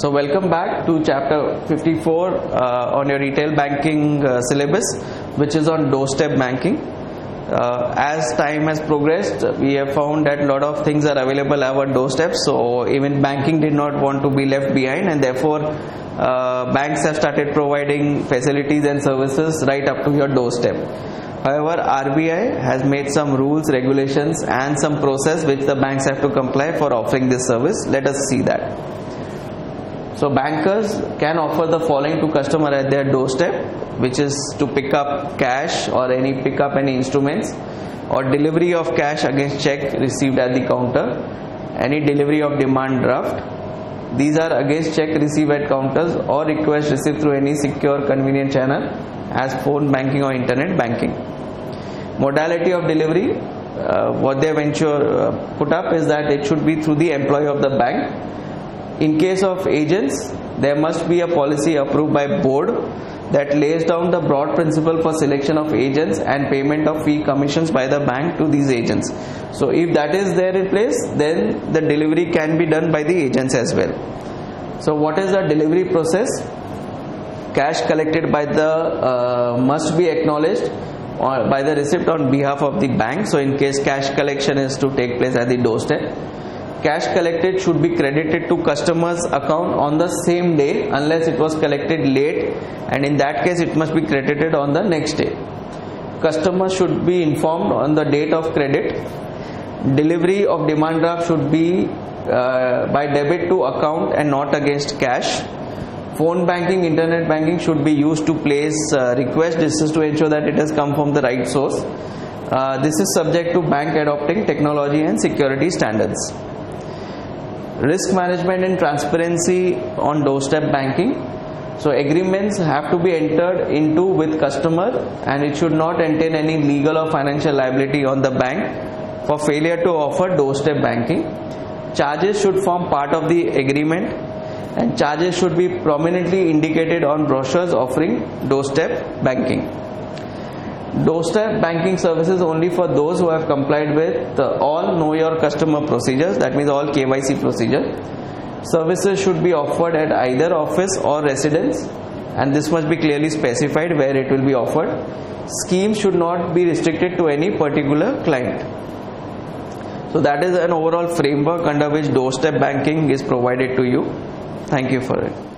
So welcome back to chapter 54 on your retail banking syllabus, which is on doorstep banking. As time has progressed, we have found that a lot of things are available at our doorstep. So even banking did not want to be left behind, and therefore banks have started providing facilities and services right up to your doorstep. However, RBI has made some rules, regulations and some process which the banks have to comply for offering this service. Let us see that. So bankers can offer the following to customer at their doorstep, which is to pick up cash or pick up any instruments, or delivery of cash against check received at the counter, any delivery of demand draft. These are against check received at counters or request received through any secure convenient channel as phone banking or internet banking. Modality of delivery, what they have put up is that it should be through the employee of the bank. In case of agents, there must be a policy approved by board that lays down the broad principle for selection of agents and payment of fee commissions by the bank to these agents. So if that is there in place, then the delivery can be done by the agents as well. So what is the delivery process? Cash collected by the must be acknowledged or by the receipt on behalf of the bank. So in case cash collection is to take place at the doorstep, cash collected should be credited to customer's account on the same day unless it was collected late, and in that case it must be credited on the next day. Customer should be informed on the date of credit. Delivery of demand draft should be by debit to account and not against cash. Phone banking, internet banking should be used to place request. This is to ensure that it has come from the right source. This is subject to bank adopting technology and security standards. Risk management and transparency on doorstep banking. So agreements have to be entered into with customer, and it should not entail any legal or financial liability on the bank for failure to offer doorstep banking. Charges should form part of the agreement, and charges should be prominently indicated on brochures offering doorstep banking. Doorstep banking services only for those who have complied with all know your customer procedures, that means all KYC procedure. Services should be offered at either office or residence, and this must be clearly specified where it will be offered. Schemes should not be restricted to any particular client. So that is an overall framework under which doorstep banking is provided to you. Thank you for it.